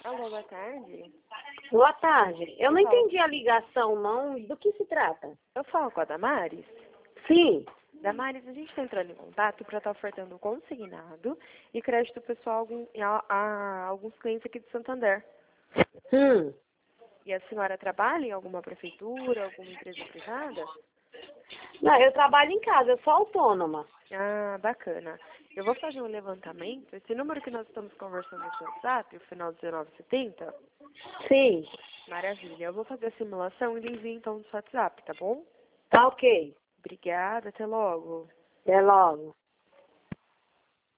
Alô, boa tarde. Boa tarde. Eu não entendi a ligação, não. Do que se trata? Eu falo com a Damares. Sim. Damares, a gente está entrando em contato para estar ofertando consignado e crédito pessoal a alguns clientes aqui de Santander. Hum. E a senhora trabalha em alguma prefeitura, alguma empresa privada? Não, eu trabalho em casa, eu sou autônoma. Ah, bacana. Eu vou fazer um levantamento. Esse número que nós estamos conversando no seu WhatsApp, o final 1970, Sim. maravilha. Eu vou fazer a simulação e lhe envio então no seu WhatsApp, tá bom? Tá ok. Obrigada, até logo. Até logo.